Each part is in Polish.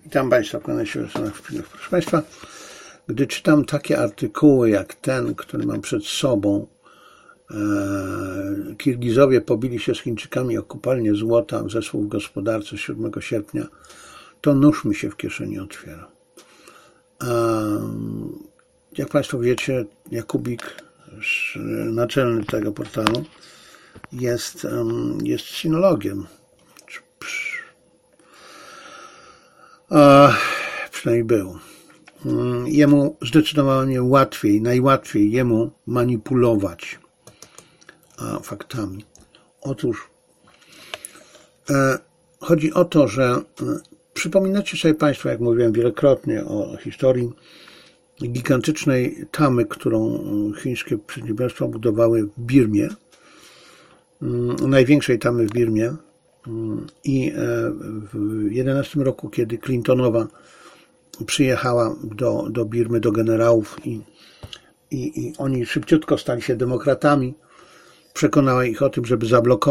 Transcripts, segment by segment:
Witam Państwa w kanale Siłę-Stronach Wpływów. Proszę Państwa, gdy czytam takie artykuły jak ten, który mam przed sobą, Kirgizowie pobili się z Chińczykami o kopalnię złota w zespół w gospodarce 7 sierpnia, to nóż mi się w kieszeni otwiera. Jak Państwo wiecie, Jakubik, naczelny tego portalu, jest sinologiem. Przynajmniej był. Jemu zdecydowanie najłatwiej jemu manipulować faktami. Otóż chodzi o to, że przypominacie sobie Państwo, jak mówiłem wielokrotnie o historii gigantycznej tamy, którą chińskie przedsiębiorstwa budowały w Birmie, największej tamy w Birmie, i w 2011 roku, kiedy Clintonowa przyjechała do Birmy, do generałów i oni szybciutko stali się demokratami, przekonała ich o tym, żeby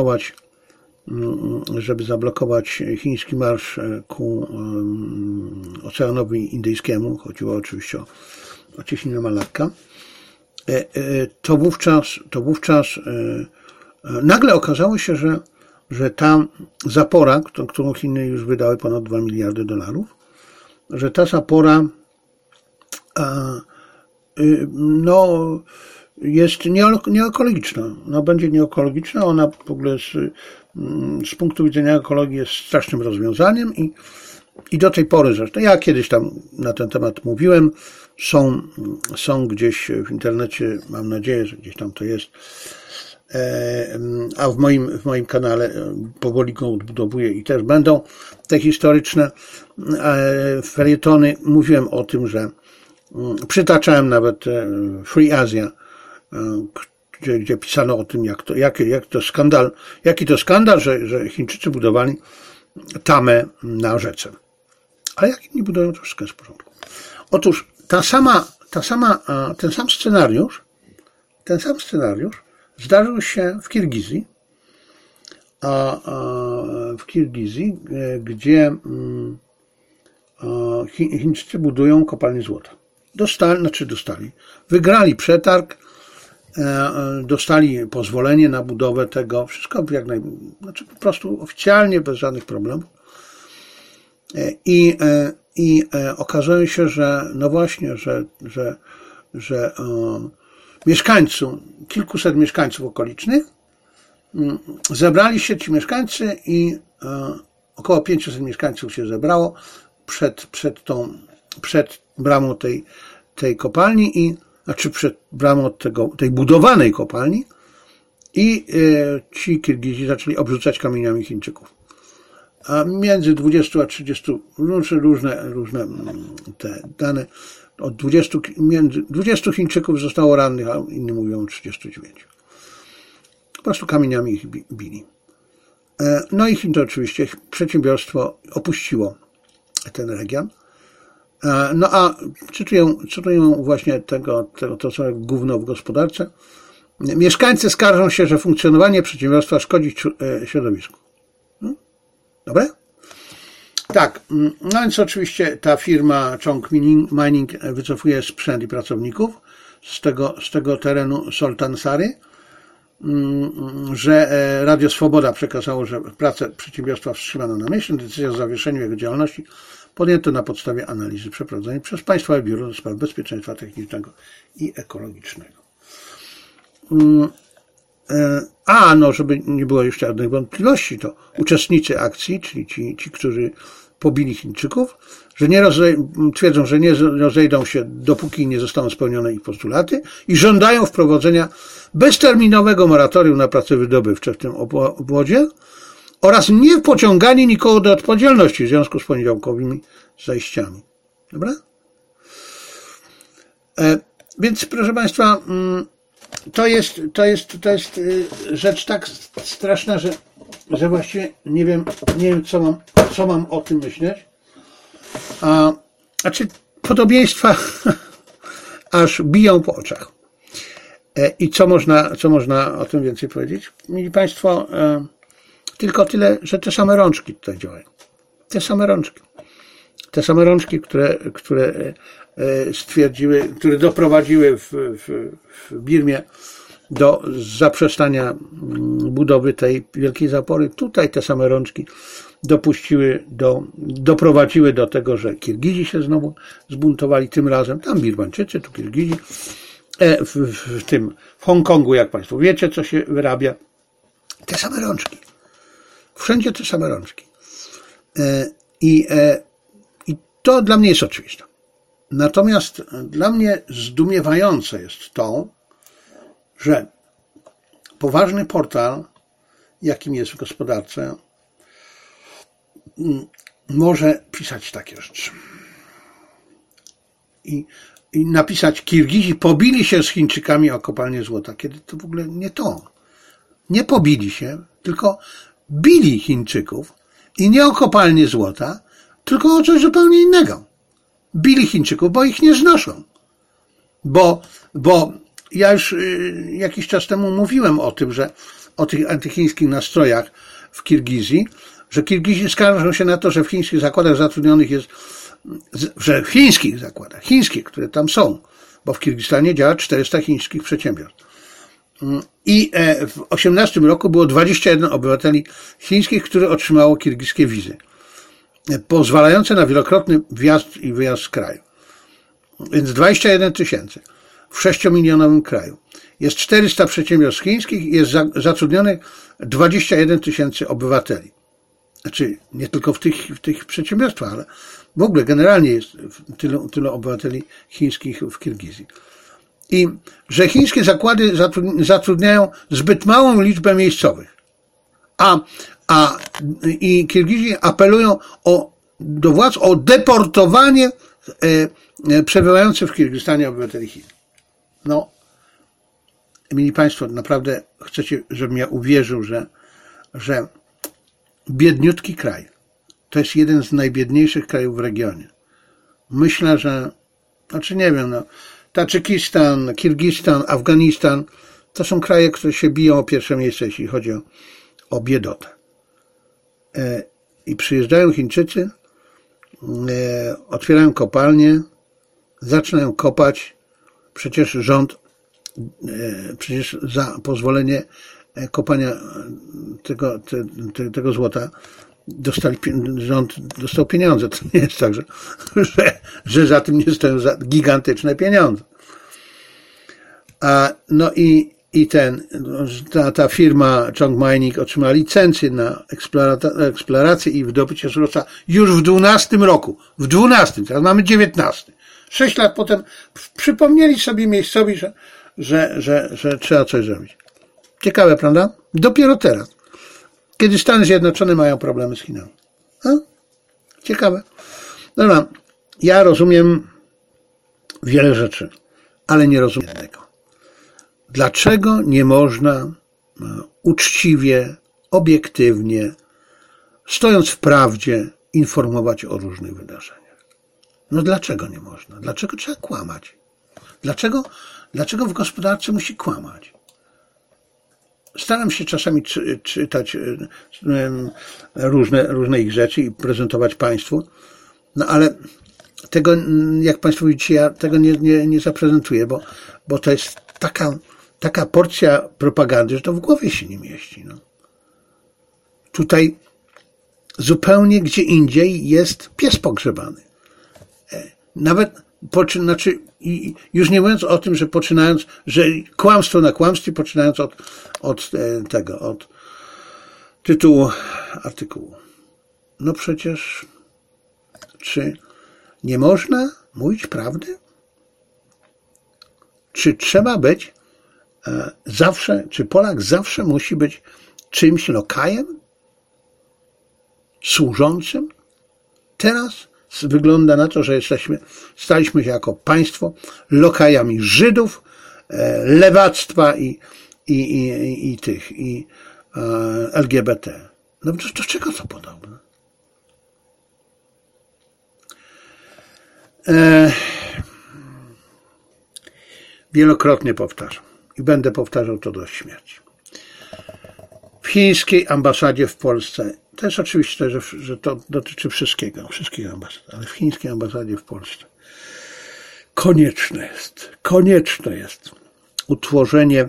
zablokować chiński marsz ku Oceanowi Indyjskiemu. Chodziło oczywiście o cieśninę Malakka. To wówczas nagle okazało się, że ta zapora, którą Chiny już wydały ponad $2 miliardy, że ta zapora jest nieekologiczna. Będzie nieekologiczna, ona w ogóle z punktu widzenia ekologii jest strasznym rozwiązaniem i do tej pory zresztą, ja kiedyś tam na ten temat mówiłem, są gdzieś w internecie, mam nadzieję, że gdzieś tam to jest, a w moim kanale powoli go odbudowuję i też będą te historyczne felietony. Mówiłem o tym, że przytaczałem nawet Free Asia, gdzie pisano o tym, jaki to skandal, że Chińczycy budowali tamę na rzece. Ale jak inni budują, to wszystko jest w porządku. Otóż ten sam scenariusz zdarzył się w Kirgizji, gdzie Chińczycy budują kopalnię złota. Wygrali przetarg, dostali pozwolenie na budowę tego, wszystko po prostu oficjalnie, bez żadnych problemów. I okazuje się, że no właśnie, że kilkuset mieszkańców okolicznych, zebrali się ci mieszkańcy i około 500 mieszkańców się zebrało przed bramą tej kopalni, przed bramą tej budowanej kopalni, i ci Kirgizi zaczęli obrzucać kamieniami Chińczyków. A między 20 a 30, różne te dane, między 20 Chińczyków zostało rannych, a inni mówią 39. Po prostu kamieniami ich bili. No i to oczywiście przedsiębiorstwo opuściło ten region. No a cytuję właśnie to całe gówno w gospodarce. Mieszkańcy skarżą się, że funkcjonowanie przedsiębiorstwa szkodzi środowisku. Dobre? Tak, no więc oczywiście ta firma Chong Mining wycofuje sprzęt i pracowników z tego terenu Sultan Sary, że Radio Swoboda przekazało, że pracę przedsiębiorstwa wstrzymano na miesiąc. Decyzja o zawieszeniu jego działalności podjęto na podstawie analizy przeprowadzonej przez Państwowe Biuro do Spraw Bezpieczeństwa Technicznego i Ekologicznego. Żeby nie było jeszcze żadnych wątpliwości, to uczestnicy akcji, czyli ci, którzy pobili Chińczyków, twierdzą, że nie rozejdą się, dopóki nie zostaną spełnione ich postulaty, i żądają wprowadzenia bezterminowego moratorium na prace wydobywcze w tym obwodzie oraz nie pociąganie nikogo do odpowiedzialności w związku z poniedziałkowymi zajściami. Dobra? Więc, proszę Państwa, to jest rzecz tak straszna, że właściwie nie wiem, co mam o tym myśleć. Podobieństwa aż biją po oczach. I co można o tym więcej powiedzieć? Mili Państwo, tylko tyle, że te same rączki tutaj działają. Te same rączki. Te same rączki, które stwierdziły, które doprowadziły w Birmie do zaprzestania budowy tej wielkiej zapory. Tutaj te same rączki doprowadziły do tego, że Kirgizi się znowu zbuntowali, tym razem tam Birmańczycy, tu Kirgizi. W Hongkongu, jak Państwo wiecie, co się wyrabia. Te same rączki. Wszędzie te same rączki. I to dla mnie jest oczywiste. Natomiast dla mnie zdumiewające jest to, że poważny portal, jakim jest w gospodarce, może pisać takie rzeczy. I napisać: Kirgizi pobili się z Chińczykami o kopalnię złota, kiedy to w ogóle nie to. Nie pobili się, tylko bili Chińczyków i nie o kopalnię złota, tylko o coś zupełnie innego. Bili Chińczyków, bo ich nie znoszą. Bo ja już jakiś czas temu mówiłem o tym, że o tych antychińskich nastrojach w Kirgizji, że Kirgizi skarżą się na to, że w chińskich zakładach zatrudnionych jest, że w chińskich zakładach, które tam są, bo w Kirgistanie działa 400 chińskich przedsiębiorstw. I w 2018 roku było 21 obywateli chińskich, które otrzymało kirgijskie wizy, pozwalające na wielokrotny wjazd i wyjazd z kraju. Więc 21 000 w 6-milionowym kraju. Jest 400 przedsiębiorstw chińskich i jest zatrudnionych 21 000 obywateli. Znaczy, nie tylko w tych przedsiębiorstwach, ale w ogóle generalnie jest tyle obywateli chińskich w Kirgizji. I że chińskie zakłady zatrudniają zbyt małą liczbę miejscowych. I Kirgizi apelują do władz o deportowanie przebywających w Kirgistanie obywateli Chin. No, mili Państwo, naprawdę chcecie, żebym ja uwierzył, że biedniutki kraj to jest jeden z najbiedniejszych krajów w regionie. Myślę, że, znaczy nie wiem, Tadżykistan, Kirgistan, Afganistan to są kraje, które się biją o pierwsze miejsce, jeśli chodzi o biedotę. I przyjeżdżają Chińczycy, otwierają kopalnie, zaczynają kopać. Przecież rząd, za pozwolenie kopania tego złota rząd dostał pieniądze. To nie jest tak, że za tym nie stoją gigantyczne pieniądze. No i ta firma Chong Mining otrzymała licencję na eksplorację i wydobycie złota już w 12 roku. W 12, teraz mamy 19. 6 lat potem przypomnieli sobie miejscowi, że trzeba coś zrobić. Ciekawe, prawda? Dopiero teraz, kiedy Stany Zjednoczone mają problemy z Chinami. Ciekawe. Dobra, ja rozumiem wiele rzeczy, ale nie rozumiem jednego. Dlaczego nie można uczciwie, obiektywnie, stojąc w prawdzie, informować o różnych wydarzeniach? No dlaczego nie można? Dlaczego trzeba kłamać? Dlaczego w gospodarce musi kłamać? Staram się czasami czytać różne ich rzeczy i prezentować Państwu, no ale tego, jak Państwo widzicie, ja tego nie zaprezentuję, bo to jest taka porcja propagandy, że to w głowie się nie mieści. No. Tutaj zupełnie gdzie indziej jest pies pogrzebany. Nawet, już nie mówiąc o tym, że że kłamstwo na kłamstwie, poczynając od tytułu artykułu. No przecież, czy nie można mówić prawdy? Czy trzeba być zawsze, czy Polak zawsze musi być czymś lokajem? Służącym? Teraz wygląda na to, że staliśmy się jako państwo lokajami Żydów, lewactwa i LGBT. No do czego to podobne? Wielokrotnie powtarzam i będę powtarzał to do śmierci. W chińskiej ambasadzie w Polsce. To jest oczywiste, że to dotyczy wszystkich ambasad, ale w chińskiej ambasadzie w Polsce konieczne jest utworzenie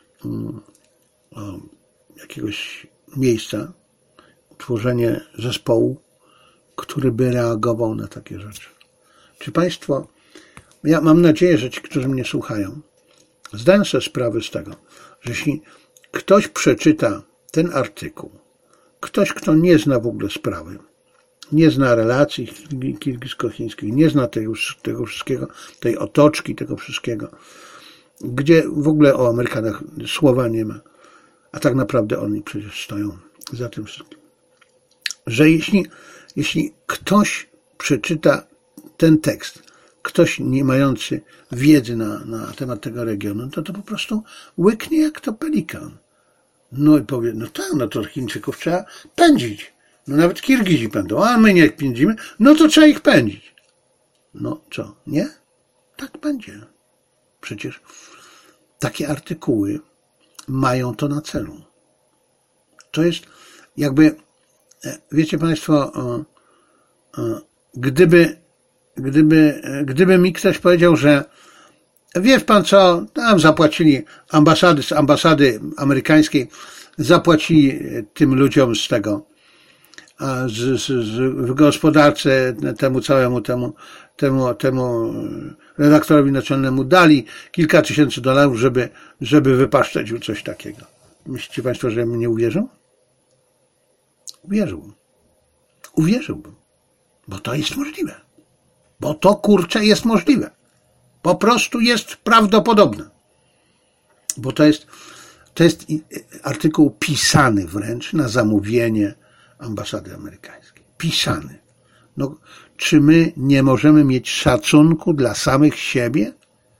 jakiegoś miejsca, utworzenie zespołu, który by reagował na takie rzeczy. Czy Państwo, ja mam nadzieję, że ci, którzy mnie słuchają, zdają sobie sprawę z tego, że jeśli ktoś przeczyta ten artykuł, ktoś, kto nie zna w ogóle sprawy, nie zna relacji kirgisko-chińskich, nie zna tego wszystkiego, tej otoczki, tego wszystkiego, gdzie w ogóle o Amerykanach słowa nie ma, a tak naprawdę oni przecież stoją za tym wszystkim. Że jeśli ktoś przeczyta ten tekst, ktoś nie mający wiedzy na temat tego regionu, to po prostu łyknie jak to pelikan. No i powie, no tak, no to Chińczyków trzeba pędzić. No nawet Kirgizi pędzą, a my nie pędzimy, no to trzeba ich pędzić. No co, nie? Tak będzie. Przecież takie artykuły mają to na celu. To jest jakby, wiecie Państwo, gdyby mi ktoś powiedział, że wie Pan co, tam zapłacili z ambasady amerykańskiej, zapłacili tym ludziom z tego, w gospodarce temu redaktorowi naczelnemu dali kilka tysięcy dolarów, żeby wypaszczeć coś takiego. Myślicie Państwo, że mnie uwierzą? Uwierzyłbym. Bo to jest możliwe. Bo to, kurczę, jest możliwe. Po prostu jest prawdopodobne. Bo to jest artykuł pisany wręcz na zamówienie ambasady amerykańskiej. Pisany. No, czy my nie możemy mieć szacunku dla samych siebie?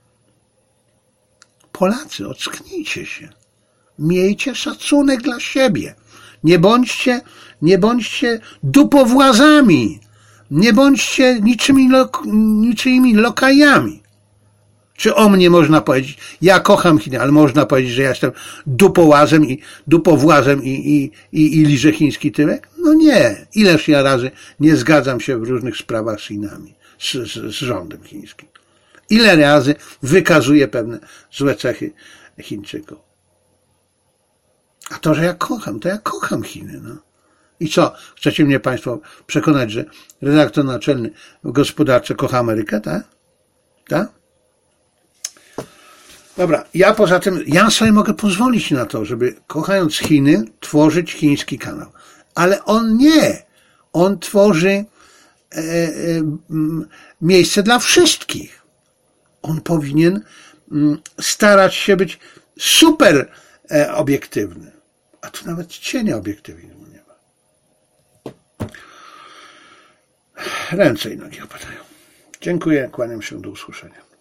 Polacy, ocknijcie się. Miejcie szacunek dla siebie. Nie bądźcie dupowłazami. Nie bądźcie niczyimi lokajami. Czy o mnie można powiedzieć, ja kocham Chiny, ale można powiedzieć, że ja jestem dupowłazem i liżę chiński tyłek? No nie. Ileż ja razy nie zgadzam się w różnych sprawach z Chinami, z rządem chińskim. Ile razy wykazuję pewne złe cechy Chińczyków. A to, że ja kocham Chiny, no. I co? Chcecie mnie Państwo przekonać, że redaktor naczelny w gospodarce kocha Amerykę, tak? Tak? Dobra, poza tym, ja sobie mogę pozwolić na to, żeby kochając Chiny, tworzyć chiński kanał. Ale on nie. On tworzy miejsce dla wszystkich. On powinien starać się być super obiektywny. A tu nawet cienia obiektywizmu nie ma. Ręce i nogi opadają. Dziękuję, kłaniam się, do usłyszenia.